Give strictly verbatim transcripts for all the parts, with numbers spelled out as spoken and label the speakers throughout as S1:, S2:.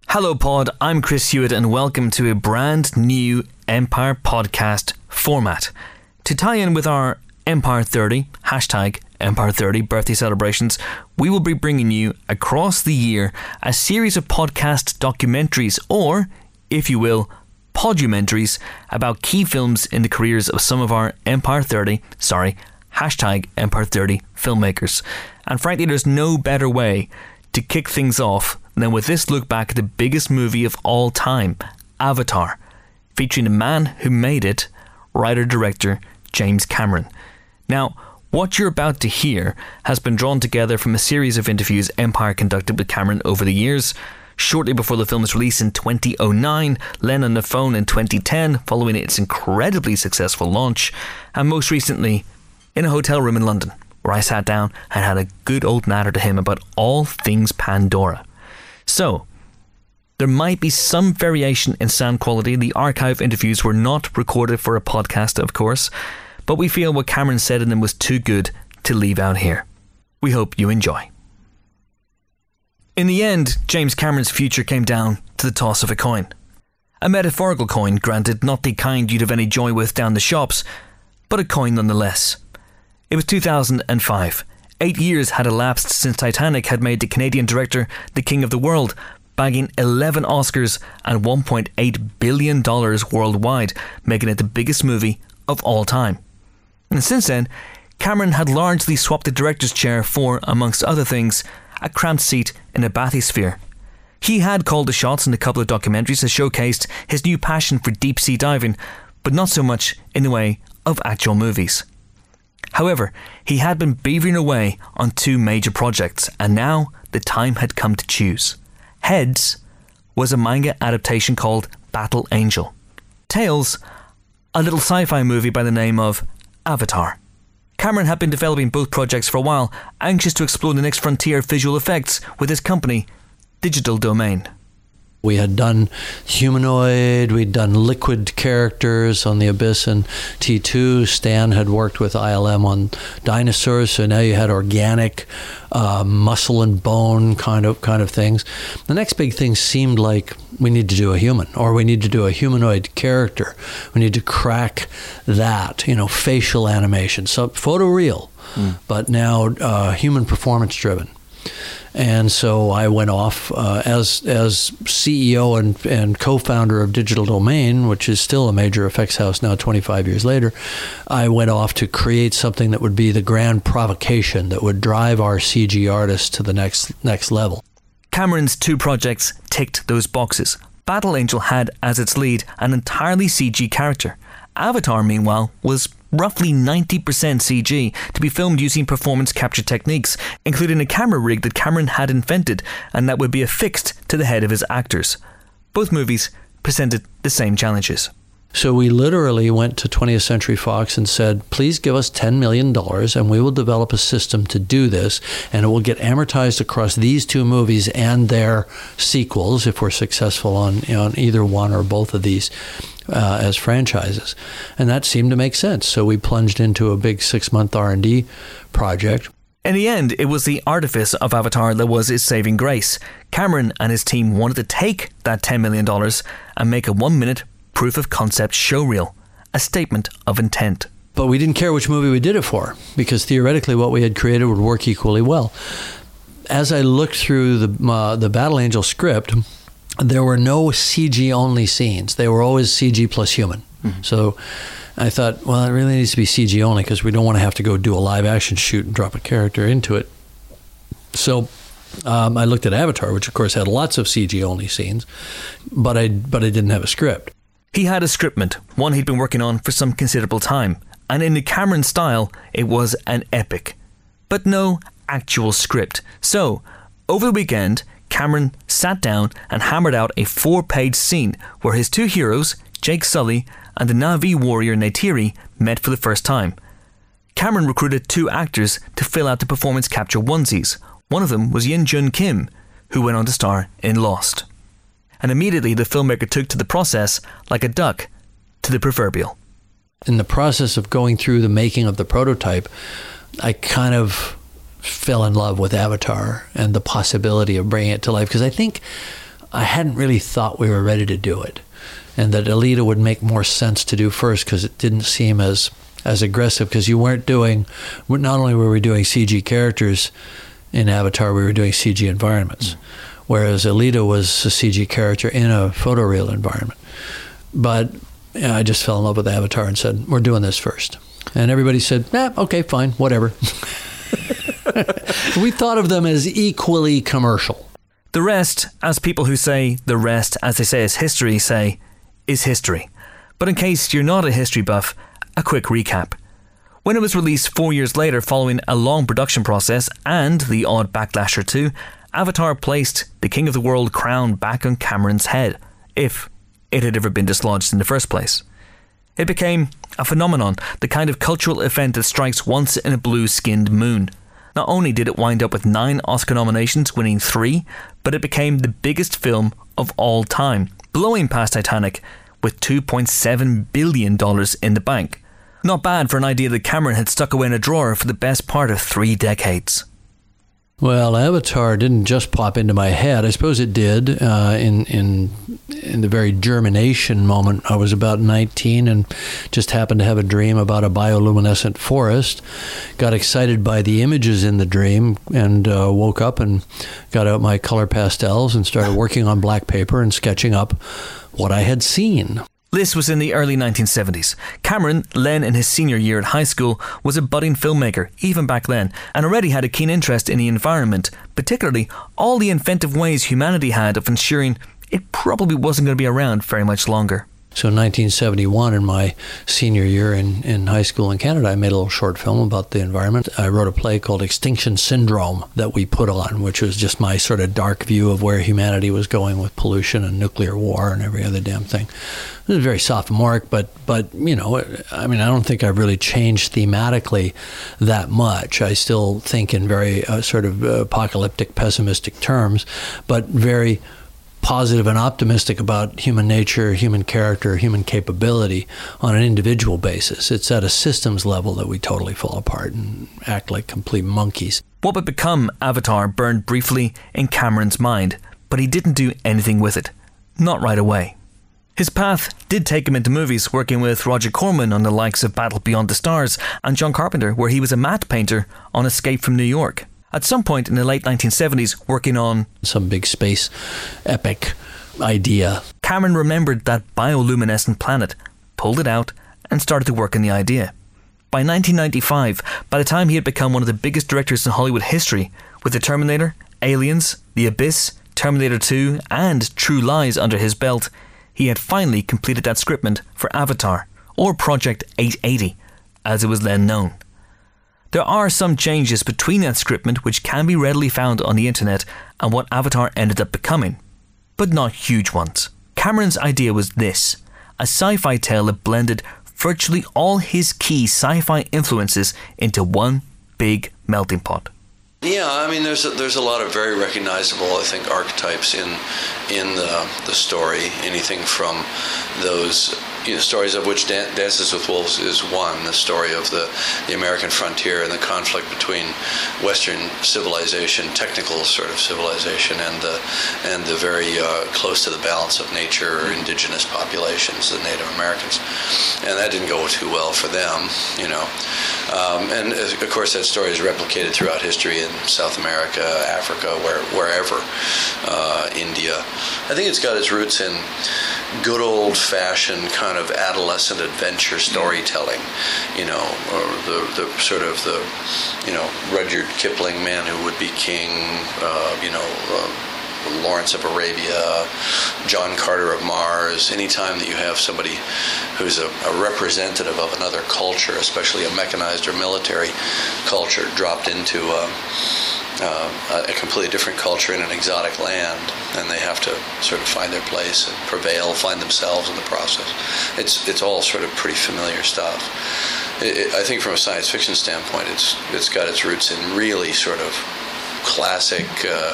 S1: Hello pod, I'm Chris Hewitt and welcome to a brand new Empire podcast format. To tie in with our Empire thirty, hashtag Empire thirty birthday celebrations, we will be bringing you across the year a series of podcast documentaries, or, if you will, podumentaries about key films in the careers of some of our Empire thirty, sorry, hashtag Empire thirty filmmakers. And frankly, there's no better way to kick things off than with this look back at the biggest movie of all time, Avatar, featuring the man who made it, writer-director James Cameron. Now, what you're about to hear has been drawn together from a series of interviews Empire conducted with Cameron over the years. Shortly before the film's release in twenty oh nine, Len on the Phone in twenty ten, following its incredibly successful launch, and most recently, in a hotel room in London, where I sat down and had a good old natter to him about all things Pandora. So, there might be some variation in sound quality. The archive interviews were not recorded for a podcast, of course, but we feel what Cameron said in them was too good to leave out here. We hope you enjoy. In the end, James Cameron's future came down to the toss of a coin. A metaphorical coin, granted, not the kind you'd have any joy with down the shops, but a coin nonetheless. It was two thousand five. Eight years had elapsed since Titanic had made the Canadian director the king of the world, bagging eleven Oscars and one point eight billion dollars worldwide, making it the biggest movie of all time. And since then, Cameron had largely swapped the director's chair for, amongst other things, a cramped seat in a bathysphere. He had called the shots in a couple of documentaries that showcased his new passion for deep-sea diving, but not so much in the way of actual movies. However, he had been beavering away on two major projects, and now the time had come to choose. Heads was a manga adaptation called Battle Angel. Tails, a little sci-fi movie by the name of Avatar. Cameron had been developing both projects for a while, anxious to explore the next frontier of visual effects with his company, Digital Domain.
S2: We had done humanoid, we'd done liquid characters on The Abyss and T two. Stan had worked with I L M on dinosaurs, so now you had organic uh, muscle and bone kind of kind of things. The next big thing seemed like we need to do a human, or we need to do a humanoid character. We need to crack that, you know, facial animation. So photoreal, mm. but now uh, human performance driven. And so I went off uh, as as C E O and, and co-founder of Digital Domain, which is still a major effects house now twenty-five years later. I went off to create something that would be the grand provocation that would drive our C G artists to the next next level.
S1: Cameron's two projects ticked those boxes. Battle Angel had as its lead an entirely C G character. Avatar, meanwhile, was roughly ninety percent C G, to be filmed using performance capture techniques, including a camera rig that Cameron had invented and that would be affixed to the head of his actors. Both movies presented the same challenges.
S2: So we literally went to twentieth Century Fox and said, please give us ten million dollars and we will develop a system to do this, and it will get amortized across these two movies and their sequels if we're successful on, you know, on either one or both of these uh, as franchises. And that seemed to make sense. So we plunged into a big six-month R and D project.
S1: In the end, it was the artifice of Avatar that was his saving grace. Cameron and his team wanted to take that ten million dollars and make a one-minute proof of concept showreel, a statement of intent.
S2: But we didn't care which movie we did it for, because theoretically what we had created would work equally well. As I looked through the uh, the Battle Angel script, there were no C G only scenes. They were always C G plus human. Mm-hmm. So I thought, well, it really needs to be C G only because we don't want to have to go do a live action shoot and drop a character into it. So um, I looked at Avatar, which of course had lots of C G only scenes, but I but I didn't have a script.
S1: He had a scriptment, one he'd been working on for some considerable time, and in the Cameron style, it was an epic. But no actual script. So, over the weekend, Cameron sat down and hammered out a four-page scene where his two heroes, Jake Sully and the Na'vi warrior Neytiri, met for the first time. Cameron recruited two actors to fill out the performance capture onesies. One of them was Yin Jun Kim, who went on to star in Lost. And immediately the filmmaker took to the process like a duck to the proverbial.
S2: In the process of going through the making of the prototype, I kind of fell in love with Avatar and the possibility of bringing it to life, because I think I hadn't really thought we were ready to do it, and that Alita would make more sense to do first because it didn't seem as as aggressive, because you weren't doing, not only were we doing C G characters in Avatar, we were doing C G environments, mm. whereas Alita was a C G character in a photoreal environment. But you know, I just fell in love with Avatar and said, we're doing this first. And everybody said, eh, okay, fine, whatever. We thought of them as equally commercial.
S1: The rest, as people who say the rest, as they say is history, say, is history. But in case you're not a history buff, a quick recap. When it was released four years later following a long production process and the odd backlash or two, Avatar placed the King of the World crown back on Cameron's head, if it had ever been dislodged in the first place. It became a phenomenon, the kind of cultural event that strikes once in a blue-skinned moon. Not only did it wind up with nine Oscar nominations, winning three, but it became the biggest film of all time, blowing past Titanic with two point seven billion dollars in the bank. Not bad for an idea that Cameron had stuck away in a drawer for the best part of three decades.
S2: Well, Avatar didn't just pop into my head. I suppose it did uh, in in in the very germination moment. I was about nineteen and just happened to have a dream about a bioluminescent forest. Got excited by the images in the dream and uh, woke up and got out my color pastels and started working on black paper and sketching up what I had seen.
S1: This was in the early nineteen seventies. Cameron, then in his senior year at high school, was a budding filmmaker, even back then, and already had a keen interest in the environment, particularly all the inventive ways humanity had of ensuring it probably wasn't going to be around very much longer.
S2: So in nineteen seventy-one, in my senior year in, in high school in Canada, I made a little short film about the environment. I wrote a play called Extinction Syndrome that we put on, which was just my sort of dark view of where humanity was going with pollution and nuclear war and every other damn thing. It was very sophomoric, but, but you know, I mean, I don't think I've really changed thematically that much. I still think in very uh, sort of uh, apocalyptic, pessimistic terms, but very positive and optimistic about human nature, human character, human capability on an individual basis. It's at a systems level that we totally fall apart and act like complete monkeys.
S1: What would become Avatar burned briefly in Cameron's mind, but he didn't do anything with it. Not right away. His path did take him into movies, working with Roger Corman on the likes of Battle Beyond the Stars and John Carpenter, where he was a matte painter on Escape from New York. At some point in the late nineteen seventies, working on
S2: some big space epic idea,
S1: Cameron remembered that bioluminescent planet, pulled it out, and started to work on the idea. By nineteen ninety-five, by the time he had become one of the biggest directors in Hollywood history, with The Terminator, Aliens, The Abyss, Terminator two, and True Lies under his belt, he had finally completed that scriptment for Avatar, or Project eight eighty, as it was then known. There are some changes between that scriptment which can be readily found on the internet and what Avatar ended up becoming, but not huge ones. Cameron's idea was this: a sci-fi tale that blended virtually all his key sci-fi influences into one big melting pot.
S3: Yeah, I mean, there's a, there's a lot of very recognizable, I think, archetypes in in the the story. Anything from those, you know, stories of which Dan- Dances with Wolves is one, the story of the, the American frontier and the conflict between Western civilization, technical sort of civilization, and the and the very uh, close to the balance of nature, indigenous populations, the Native Americans, and that didn't go too well for them, you know. Um, and of course, that story is replicated throughout history in South America, Africa, where, wherever, uh, India. I think it's got its roots in good old-fashioned kind of adolescent adventure storytelling, you know, or the, the sort of the, you know, Rudyard Kipling, Man Who Would Be King, uh, you know, uh, Lawrence of Arabia, John Carter of Mars. Anytime that you have somebody who's a, a representative of another culture, especially a mechanized or military culture, dropped into a, uh, a completely different culture in an exotic land, and they have to sort of find their place and prevail, find themselves in the process. It's it's all sort of pretty familiar stuff. It, it, I think from a science fiction standpoint, it's it's got its roots in really sort of classic uh,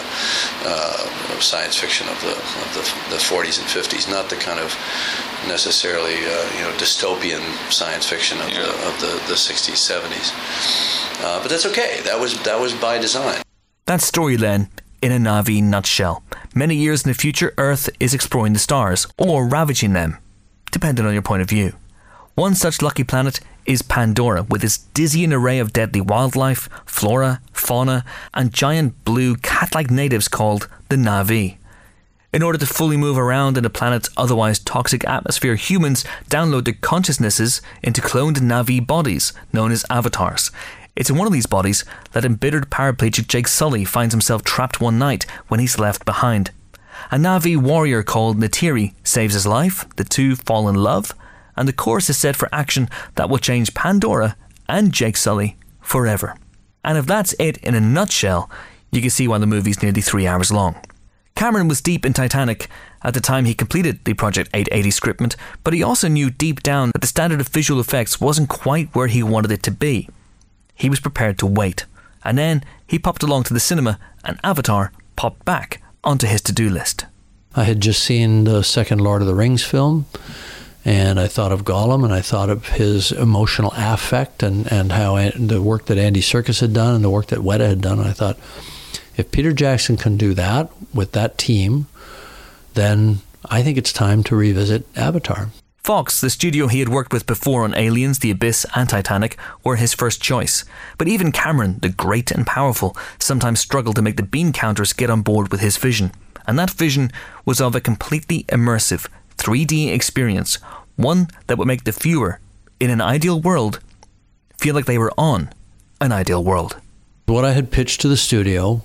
S3: uh, science fiction of the of the, the forties and fifties, not the kind of necessarily uh, you know dystopian science fiction of yeah. the of the, the sixties, seventies. Uh, but that's okay. That was that was by design.
S1: That story then, in a Na'vi nutshell, Many years in the future, Earth is exploring the stars, or ravaging them, depending on your point of view. One such lucky planet is Pandora, with its dizzying array of deadly wildlife, flora, fauna, and giant blue cat-like natives called the Na'vi. In order to fully move around in the planet's otherwise toxic atmosphere, humans download their consciousnesses into cloned Na'vi bodies, known as avatars. It's in one of these bodies that embittered paraplegic Jake Sully finds himself trapped one night when he's left behind. A Na'vi warrior called Neytiri saves his life, the two fall in love, and the course is set for action that will change Pandora and Jake Sully forever. And if that's it in a nutshell, you can see why the movie's nearly three hours long. Cameron was deep in Titanic at the time he completed the Project eight eighty scriptment, but he also knew deep down that the standard of visual effects wasn't quite where he wanted it to be. He was prepared to wait, and then he popped along to the cinema and Avatar popped back onto his to-do list.
S2: I had just seen the second Lord of the Rings film, and I thought of Gollum, and I thought of his emotional affect and, and how the work that Andy Serkis had done and the work that Weta had done. And I thought, if Peter Jackson can do that with that team, then I think it's time to revisit Avatar.
S1: Fox, the studio he had worked with before on Aliens, The Abyss and Titanic, were his first choice. But even Cameron, the great and powerful, sometimes struggled to make the bean counters get on board with his vision. And that vision was of a completely immersive three D experience, one that would make the viewer, in an ideal world, feel like they were on an ideal world.
S2: What I had pitched to the studio,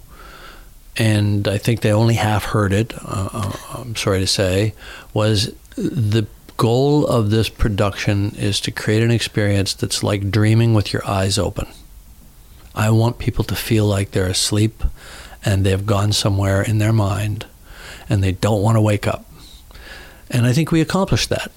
S2: and I think they only half heard it, uh, I'm sorry to say, was the goal of this production is to create an experience that's like dreaming with your eyes open. I want people to feel like they're asleep and they've gone somewhere in their mind and they don't want to wake up. And I think we accomplished that.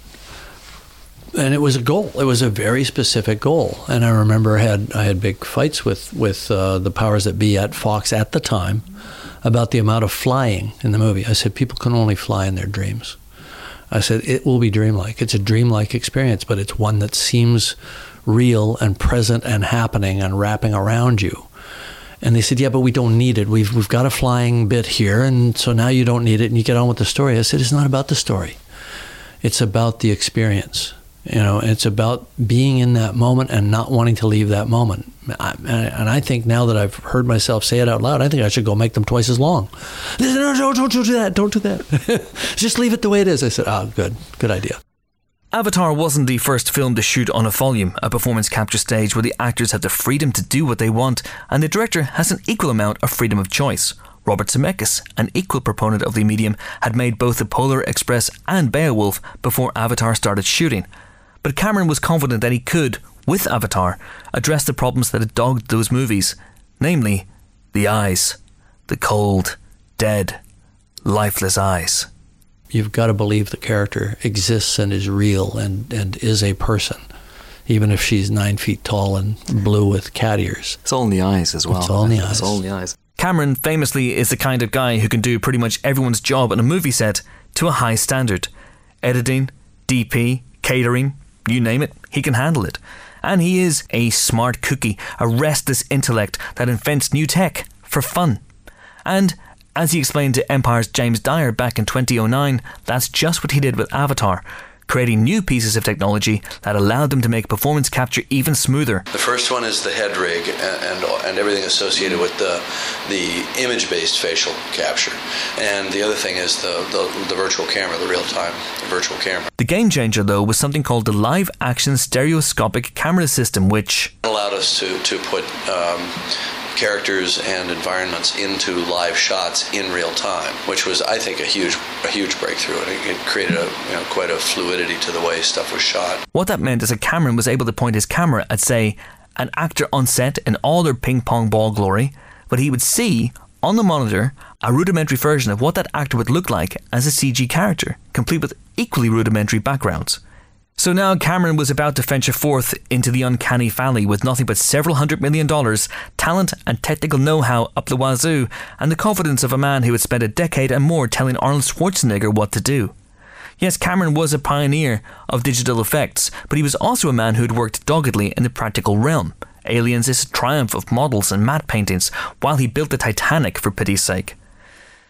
S2: And it was a goal. It was a very specific goal. And I remember I had I had big fights with, with uh, the powers that be at Fox at the time about the amount of flying in the movie. I said, people can only fly in their dreams. I said, it will be dreamlike. It's a dreamlike experience, but it's one that seems real and present and happening and wrapping around you. And they said, yeah, but we don't need it. We've we've got a flying bit here, and so now you don't need it, and you get on with the story. I said, it's not about the story. It's about the experience. You know, it's about being in that moment and not wanting to leave that moment. I, and I think now that I've heard myself say it out loud, I think I should go make them twice as long. They said, no, no, don't, don't do that. Don't do that. Just leave it the way it is. I said, oh, good. Good idea.
S1: Avatar wasn't the first film to shoot on a volume, a performance capture stage where the actors have the freedom to do what they want, and the director has an equal amount of freedom of choice. Robert Zemeckis, an equal proponent of the medium, had made both The Polar Express and Beowulf before Avatar started shooting. But Cameron was confident that he could, with Avatar, address the problems that had dogged those movies, namely, the eyes, the cold, dead, lifeless eyes.
S2: You've got to believe the character exists and is real and, and is a person, even if she's nine feet tall and blue with cat ears.
S4: It's all in the eyes as well.
S2: It's all in the eyes.
S4: It's all in the eyes.
S1: Cameron famously is the kind of guy who can do pretty much everyone's job in a movie set to a high standard. Editing, D P, catering, you name it, he can handle it. And he is a smart cookie, a restless intellect that invents new tech for fun. And as he explained to Empire's James Dyer back in twenty oh nine, that's just what he did with Avatar, creating new pieces of technology that allowed them to make performance capture even smoother.
S3: The first one is the head rig and, and, and everything associated with the the image-based facial capture. And the other thing is the, the, the virtual camera, the real-time virtual camera.
S1: The game changer, though, was something called the live-action stereoscopic camera system, which
S3: allowed us to, to put um, characters and environments into live shots in real time, which was, I think, a huge a huge breakthrough. It, it created a, you know, quite a fluidity to the way stuff was shot.
S1: What that meant is that Cameron was able to point his camera at, say, an actor on set in all their ping-pong ball glory, but he would see, on the monitor, a rudimentary version of what that actor would look like as a C G character, complete with equally rudimentary backgrounds. So now Cameron was about to venture forth into the uncanny valley with nothing but several hundred million dollars, talent and technical know-how up the wazoo, and the confidence of a man who had spent a decade and more telling Arnold Schwarzenegger what to do. Yes, Cameron was a pioneer of digital effects, but he was also a man who had worked doggedly in the practical realm. Aliens is a triumph of models and matte paintings, while he built the Titanic, for pity's sake.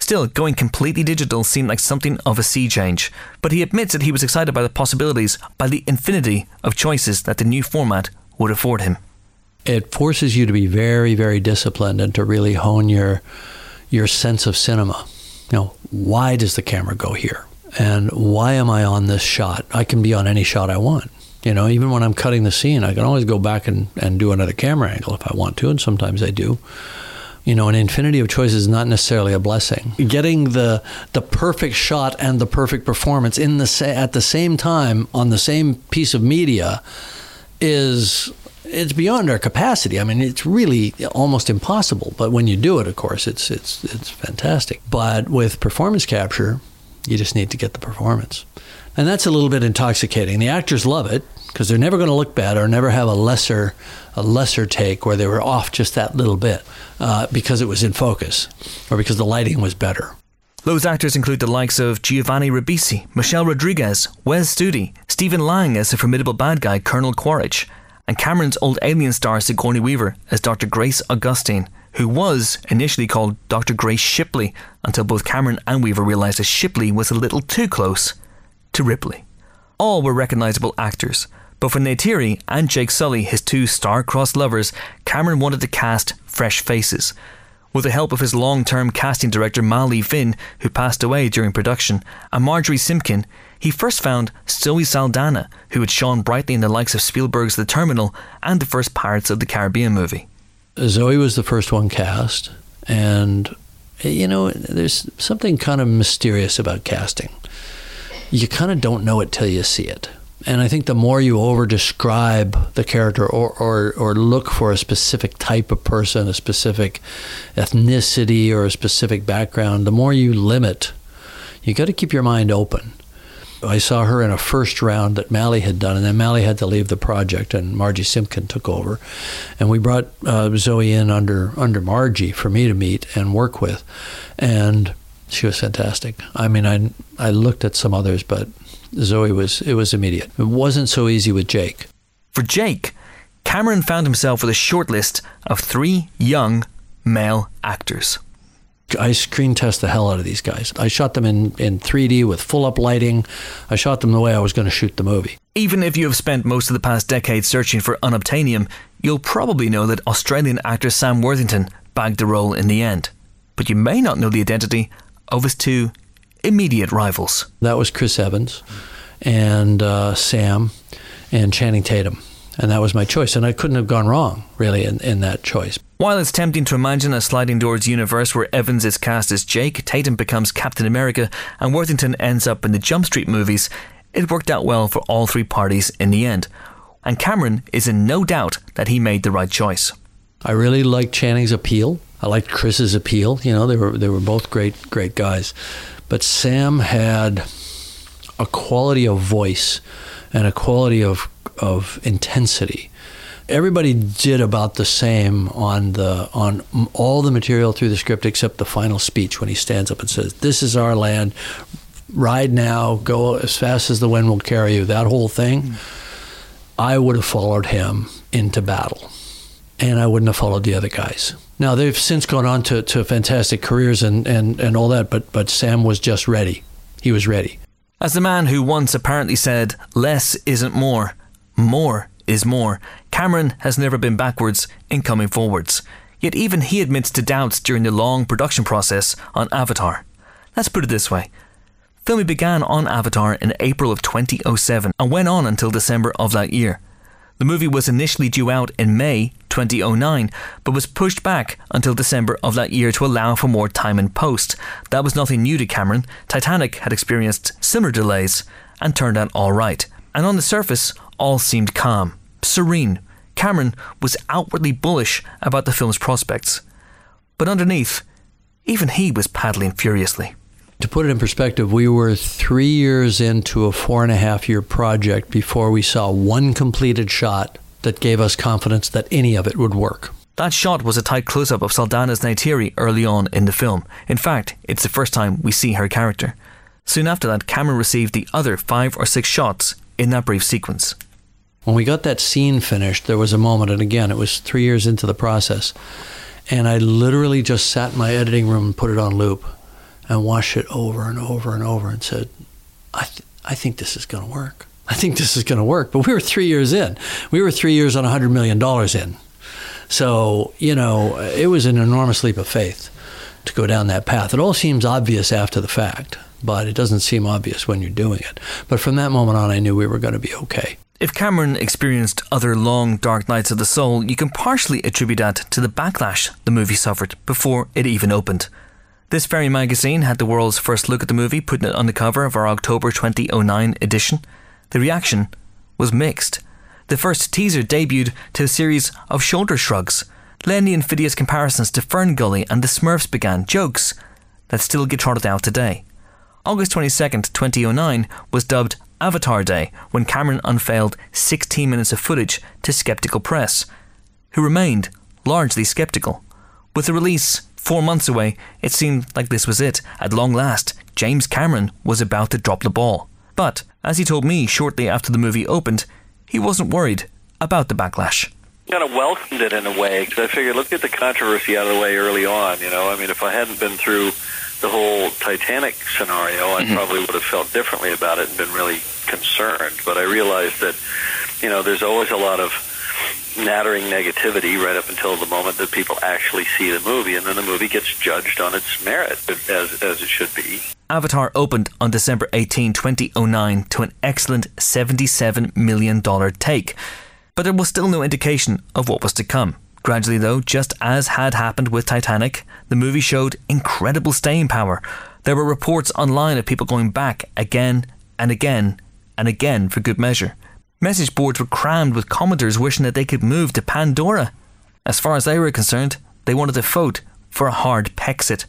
S1: Still, going completely digital seemed like something of a sea change, but he admits that he was excited by the possibilities, by the infinity of choices that the new format would afford him.
S2: It forces you to be very, very disciplined and to really hone your your sense of cinema. You know, why does the camera go here? And why am I on this shot? I can be on any shot I want. You know, even when I'm cutting the scene, I can always go back and, and do another camera angle if I want to, and sometimes I do. You know, an infinity of choices is not necessarily a blessing. Getting the the perfect shot and the perfect performance in the sa- at the same time on the same piece of media is, it's beyond our capacity. I mean, it's really almost impossible. But when you do it, of course, it's it's it's fantastic. But with performance capture, you just need to get the performance. And that's a little bit intoxicating. The actors love it because they're never going to look bad or never have a lesser a lesser take where they were off just that little bit uh, because it was in focus or because the lighting was better.
S1: Those actors include the likes of Giovanni Ribisi, Michelle Rodriguez, Wes Studi, Stephen Lang as the formidable bad guy Colonel Quaritch, and Cameron's old Alien star Sigourney Weaver as Doctor Grace Augustine, who was initially called Doctor Grace Shipley until both Cameron and Weaver realised that Shipley was a little too close to Ripley. All were recognisable actors, but for Neytiri and Jake Sully, his two star-crossed lovers, Cameron wanted to cast fresh faces. With the help of his long-term casting director Mal Lee Finn, who passed away during production, and Marjorie Simpkin, he first found Zoe Saldana, who had shone brightly in the likes of Spielberg's The Terminal and the first Pirates of the Caribbean movie.
S2: Zoe was the first one cast, and, you know, there's something kind of mysterious about casting. You kind of don't know it till you see it. And I think the more you over-describe the character or, or, or look for a specific type of person, a specific ethnicity or a specific background, the more you limit. You got to keep your mind open. I saw her in a first round that Mally had done, and then Mally had to leave the project, and Margie Simpkin took over. And we brought uh, Zoe in under under Margie for me to meet and work with. And she was fantastic. I mean, I I looked at some others, but Zoe was, it was immediate. It wasn't so easy with Jake.
S1: For Jake, Cameron found himself with a short list of three young male actors.
S2: I screen test the hell out of these guys. I shot them in, in three D with full-up lighting. I shot them the way I was going to shoot the movie.
S1: Even if you have spent most of the past decade searching for unobtainium, you'll probably know that Australian actor Sam Worthington bagged the role in the end. But you may not know the identity of his two immediate rivals.
S2: That was Chris Evans and uh, Sam and Channing Tatum. And that was my choice. And I couldn't have gone wrong, really, in, in that choice.
S1: While it's tempting to imagine a sliding doors universe where Evans is cast as Jake, Tatum becomes Captain America, and Worthington ends up in the Jump Street movies, it worked out well for all three parties in the end. And Cameron is in no doubt that he made the right choice.
S2: I really liked Channing's appeal. I liked Chris's appeal. You know, they were they were both great, great guys. But Sam had a quality of voice and a quality of of intensity. Everybody did about the same on the on all the material through the script except the final speech when he stands up and says, "This is our land. Ride now. Go as fast as the wind will carry you." That whole thing, mm. I would have followed him into battle, and I wouldn't have followed the other guys. Now, they've since gone on to, to fantastic careers and, and, and all that, but, but Sam was just ready. He was ready.
S1: As the man who once apparently said, less isn't more, more is more, Cameron has never been backwards in coming forwards. Yet even he admits to doubts during the long production process on Avatar. Let's put it this way. Filming began on Avatar in April of twenty oh seven and went on until December of that year. The movie was initially due out in May twenty oh nine, but was pushed back until December of that year to allow for more time in post. That was nothing new to Cameron. Titanic had experienced similar delays and turned out all right. And on the surface, all seemed calm, serene. Cameron was outwardly bullish about the film's prospects. But underneath, even he was paddling furiously.
S2: To put it in perspective, we were three years into a four and a half year project before we saw one completed shot that gave us confidence that any of it would work.
S1: That shot was a tight close-up of Saldana's Neytiri early on in the film. In fact, it's the first time we see her character. Soon after that, Cameron received the other five or six shots in that brief sequence.
S2: When we got that scene finished, there was a moment, and again, it was three years into the process, and I literally just sat in my editing room and put it on loop. and watched it over and over and over and said, I, th- I think this is going to work. I think this is going to work. But we were three years in. We were three years on one hundred million dollars in. So, you know, it was an enormous leap of faith to go down that path. It all seems obvious after the fact, but it doesn't seem obvious when you're doing it. But from that moment on, I knew we were going to be okay.
S1: If Cameron experienced other long, dark nights of the soul, you can partially attribute that to the backlash the movie suffered before it even opened. This very magazine had the world's first look at the movie, putting it on the cover of our October twenty oh nine edition. The reaction was mixed. The first teaser debuted to a series of shoulder shrugs. Lenny and Phidias comparisons to Fern Gully and the Smurfs began, jokes that still get trotted out today. August twenty-second, twenty oh nine was dubbed Avatar Day when Cameron unveiled sixteen minutes of footage to skeptical press, who remained largely skeptical. With the release four months away, it seemed like this was it. At long last, James Cameron was about to drop the ball. But, as he told me shortly after the movie opened, he wasn't worried about the backlash.
S4: Kind of welcomed it in a way, because I figured, let's get the controversy out of the way early on. You know, I mean, if I hadn't been through the whole Titanic scenario, I mm-hmm. probably would have felt differently about it and been really concerned. But I realized that, you know, there's always a lot of nattering negativity right up until the moment that people actually see the movie, and then the movie gets judged on its merit, as as it should be.
S1: Avatar opened on December eighteenth, twenty oh nine to an excellent seventy-seven million dollars take, but there was still no indication of what was to come. Gradually though, just as had happened with Titanic, the movie showed incredible staying power. There were reports online of people going back again and again and again for good measure. Message boards were crammed with commenters wishing that they could move to Pandora. As far as they were concerned, they wanted to vote for a hard Pexit.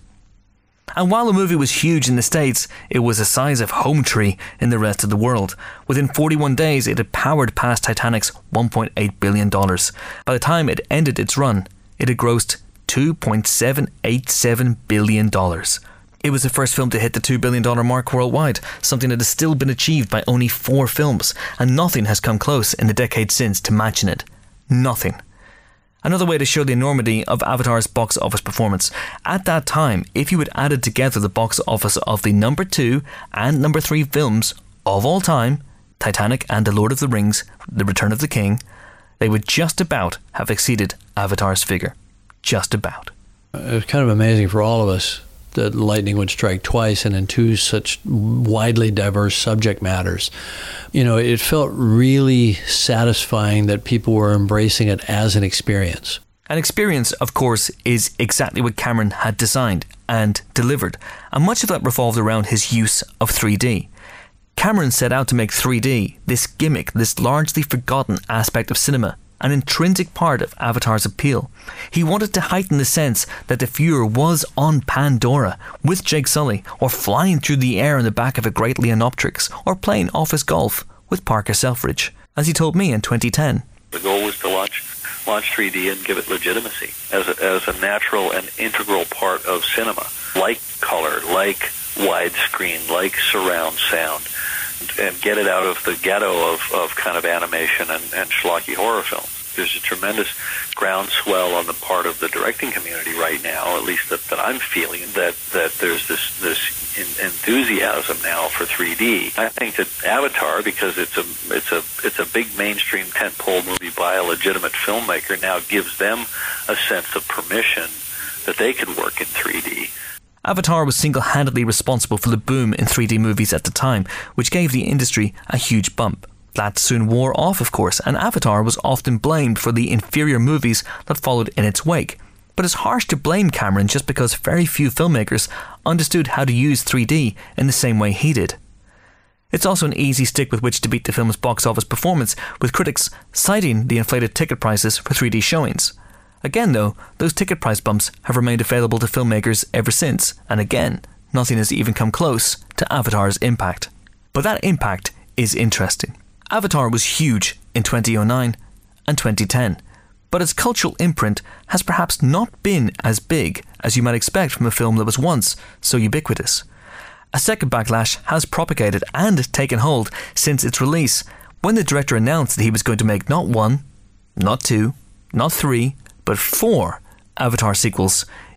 S1: And while the movie was huge in the States, it was the size of Home Tree in the rest of the world. Within forty-one days, it had powered past Titanic's one point eight billion dollars. By the time it ended its run, it had grossed two point seven eight seven billion dollars. It was the first film to hit the two billion dollars mark worldwide, something that has still been achieved by only four films, and nothing has come close in the decade since to matching it. Nothing. Another way to show the enormity of Avatar's box office performance. At that time, if you had added together the box office of the number two and number three films of all time, Titanic and The Lord of the Rings, The Return of the King, they would just about have exceeded Avatar's figure. Just about.
S2: It was kind of amazing for all of us that lightning would strike twice and in two such widely diverse subject matters. You know, it felt really satisfying that people were embracing it as an experience.
S1: An experience, of course, is exactly what Cameron had designed and delivered, and much of that revolved around his use of three D. Cameron set out to make three D, this gimmick, this largely forgotten aspect of cinema, an intrinsic part of Avatar's appeal. He wanted to heighten the sense that the viewer was on Pandora with Jake Sully, or flying through the air in the back of a great Leonoptrix, or playing office golf with Parker Selfridge, as he told me in twenty ten.
S4: The goal was to launch launch three D and give it legitimacy as a, as a natural and integral part of cinema, like color, like widescreen, like surround sound, and get it out of the ghetto of, of kind of animation and, and schlocky horror films. There's a tremendous groundswell on the part of the directing community right now, at least that, that I'm feeling, that, that there's this this enthusiasm now for three D. I think that Avatar, because it's a it's a it's a big mainstream tentpole movie by a legitimate filmmaker, now gives them a sense of permission that they can work in three D.
S1: Avatar was single-handedly responsible for the boom in three D movies at the time, which gave the industry a huge bump. That soon wore off, of course, and Avatar was often blamed for the inferior movies that followed in its wake. But it's harsh to blame Cameron just because very few filmmakers understood how to use three D in the same way he did. It's also an easy stick with which to beat the film's box office performance, with critics citing the inflated ticket prices for three D showings. Again though, those ticket price bumps have remained available to filmmakers ever since, and again, nothing has even come close to Avatar's impact. But that impact is interesting. Avatar was huge in twenty oh nine and twenty ten, but its cultural imprint has perhaps not been as big as you might expect from a film that was once so ubiquitous. A second backlash has propagated and taken hold since its release, when the director announced that he was going to make not one, not two, not three, but four Avatar sequels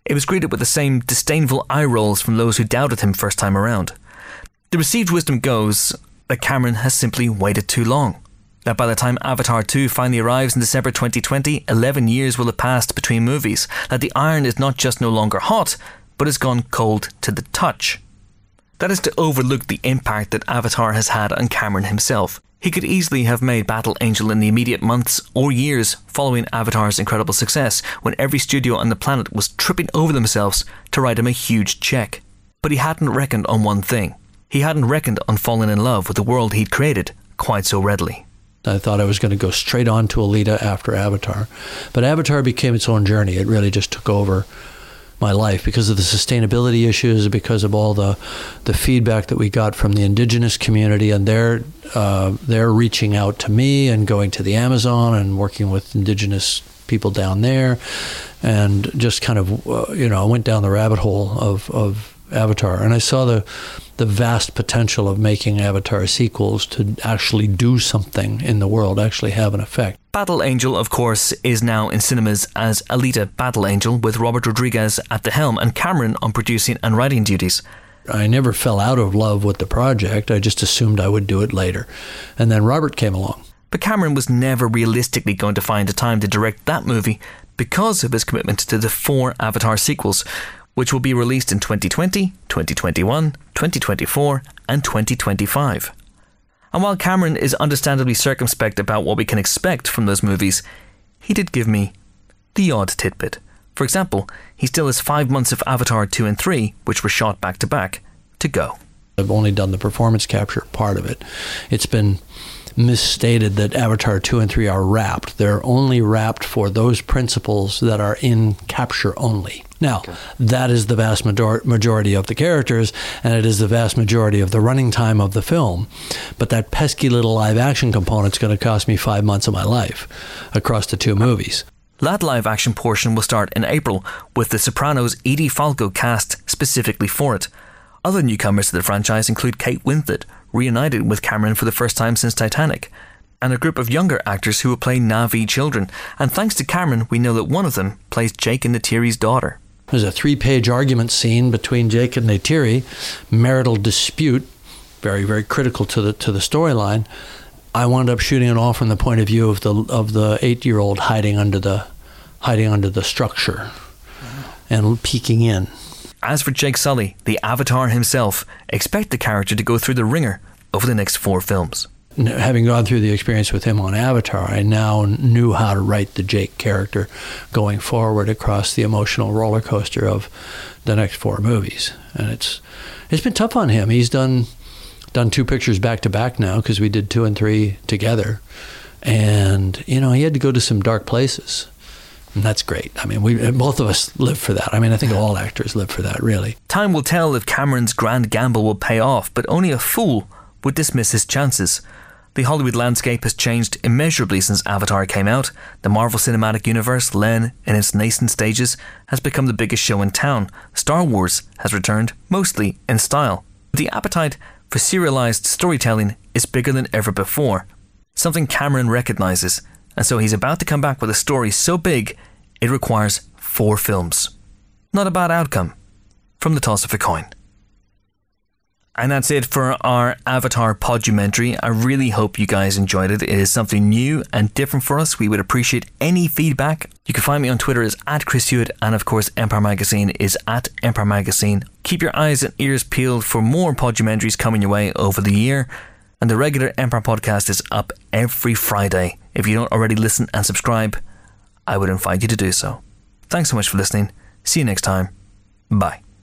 S1: It was greeted with the same disdainful eye rolls from those who doubted him first time around. The received wisdom goes that Cameron has simply waited too long. That by the time Avatar two finally arrives in December twenty twenty, eleven years will have passed between movies. That the iron is not just no longer hot, but has gone cold to the touch. That is to overlook the impact that Avatar has had on Cameron himself. He could easily have made Battle Angel in the immediate months or years following Avatar's incredible success, when every studio on the planet was tripping over themselves to write him a huge check. But he hadn't reckoned on one thing. He hadn't reckoned on falling in love with the world he'd created quite so readily.
S2: I thought I was going to go straight on to Alita after Avatar. But Avatar became its own journey. It really just took over my life because of the sustainability issues, because of all the the feedback that we got from the indigenous community, and they're, uh, they're reaching out to me and going to the Amazon and working with indigenous people down there, and just kind of, uh, you know, I went down the rabbit hole of, of Avatar, and I saw the the vast potential of making Avatar sequels to actually do something in the world, actually have an effect.
S1: Battle Angel, of course, is now in cinemas as Alita Battle Angel, with Robert Rodriguez at the helm and Cameron on producing and writing duties.
S2: I never fell out of love with the project, I just assumed I would do it later. And then Robert came along.
S1: But Cameron was never realistically going to find the time to direct that movie because of his commitment to the four Avatar sequels, which will be released in twenty twenty, twenty twenty-one, twenty twenty-four and twenty twenty-five. And while Cameron is understandably circumspect about what we can expect from those movies, he did give me the odd tidbit. For example, he still has five months of Avatar two and three, which were shot back to back, to go.
S2: I've only done the performance capture part of it. It's been misstated that Avatar two and three are wrapped. They're only wrapped for those principles that are in capture only. Now, okay. That is the vast major- majority of the characters, and it is the vast majority of the running time of the film. But that pesky little live action component is going to cost me five months of my life across the two movies.
S1: That live action portion will start in April, with The Sopranos' Edie Falco cast specifically for it. Other newcomers to the franchise include Kate Winslet, reunited with Cameron for the first time since Titanic, and a group of younger actors who will play Na'vi children, and thanks to Cameron we know that one of them plays Jake and Neytiri's daughter.
S2: There's a three-page argument scene between Jake and Neytiri, marital dispute, very, very critical to the to the storyline. I wound up shooting it all from the point of view of the of the eight-year-old hiding under the hiding under the structure and peeking in.
S1: As for Jake Sully, the Avatar himself, expect the character to go through the ringer over the next four films.
S2: Having gone through the experience with him on Avatar, I now knew how to write the Jake character going forward across the emotional roller coaster of the next four movies. And it's it's been tough on him. He's done done two pictures back to back now because we did two and three together. And, you know, he had to go to some dark places. And that's great. I mean, we both of us live for that. I mean, I think all actors live for that, really.
S1: Time will tell if Cameron's grand gamble will pay off, but only a fool would dismiss his chances. The Hollywood landscape has changed immeasurably since Avatar came out. The Marvel Cinematic Universe, Len, in its nascent stages, has become the biggest show in town. Star Wars has returned, mostly in style. The appetite for serialized storytelling is bigger than ever before, something Cameron recognizes, and so he's about to come back with a story so big it requires four films. Not a bad outcome from the toss of a coin. And that's it for our Avatar podumentary. I really hope you guys enjoyed it. It is something new and different for us. We would appreciate any feedback. You can find me on Twitter as at Chris Hewitt, and of course Empire Magazine is at Empire Magazine. Keep your eyes and ears peeled for more podumentaries coming your way over the year. And the regular Empire podcast is up every Friday. If you don't already listen and subscribe, I would invite you to do so. Thanks so much for listening. See you next time. Bye.